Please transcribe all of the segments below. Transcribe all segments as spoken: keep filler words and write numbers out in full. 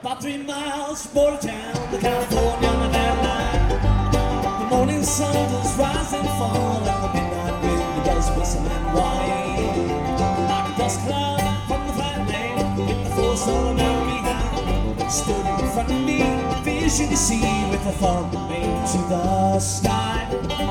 About three miles from Bordertown, the California Nevada line. The morning sun does rise and fall, and the midnight wind does whistle and whine. Like a dust cloud from the flatland, with the force all around me now. Stood in front of me, vision to see, with a thumb aimed to the sky.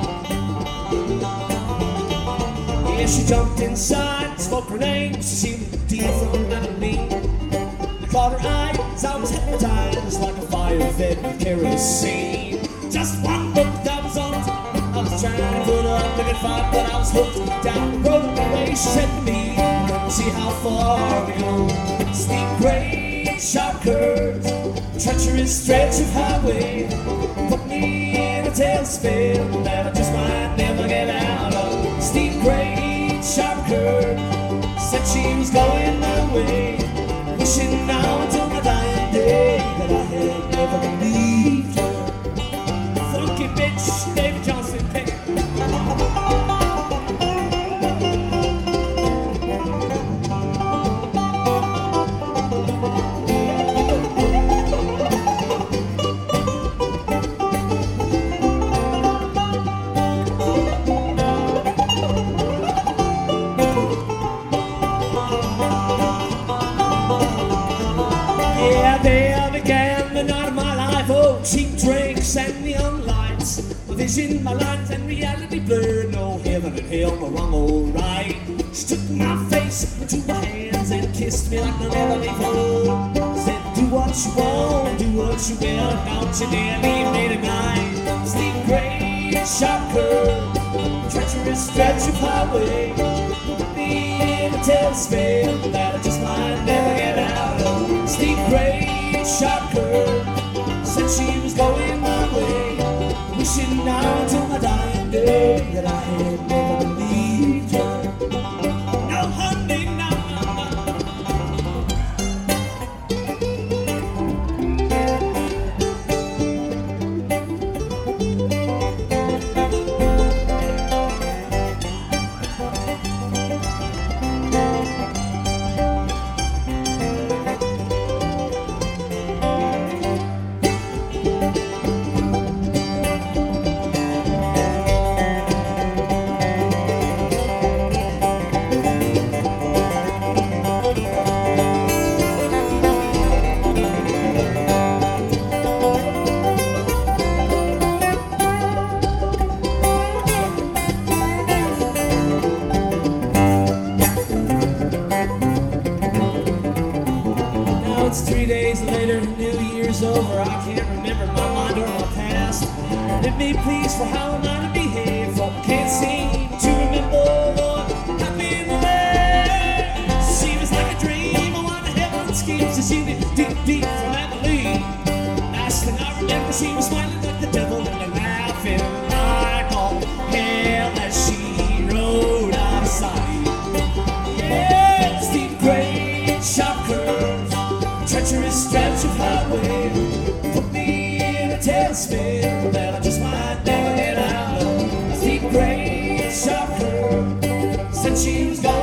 Yeah, she jumped inside, spoke her name, she seemed deep from under me. Caught her eyes, I was hypnotized like a fire fed with kerosene. Just one look, that was all. I was trying to put up a good fight, but I was hooked down the road. The way she said to me, see how far we go. Steep grades, sharp curves, treacherous stretch of highway. Put me in a tailspin that I just might never get out of. Steep grades, sharp curves, said she was going my way. Wishing now until my dying day that I had never believed her. Funky bitch, David Johnson, pick it. Cheap drinks and neon lights, vision, my lines and reality blurred. No heaven and hell, no wrong or right. She took my face into her hands and kissed me like never before. Said, do what you want, do what you will, don't you dare leave me tonight. Steep grade, sharp curve, treacherous stretch of highway. Put me in a tailspin that I just might never get out of. Steep grade, sharp curve, said she was going my way. Wishing now until my dying day that I had never believed her. No, honey, no, It's three days later, New Year's over. I can't remember my mind or my past. Let me please for how am I to behave, for I can't seem to remember what happened there. She was like a dream, I wanted heaven schemes to see me deep, deep from Abilene. Last thing I remember, she was smiling like the devil and laughing like all hell as she rode out of sight. Yeah, steep grade, sharp curves, treacherous stretch of highway. Put me in a tailspin that I just might never get out of. Steep grade, sharp curve, said she was gone.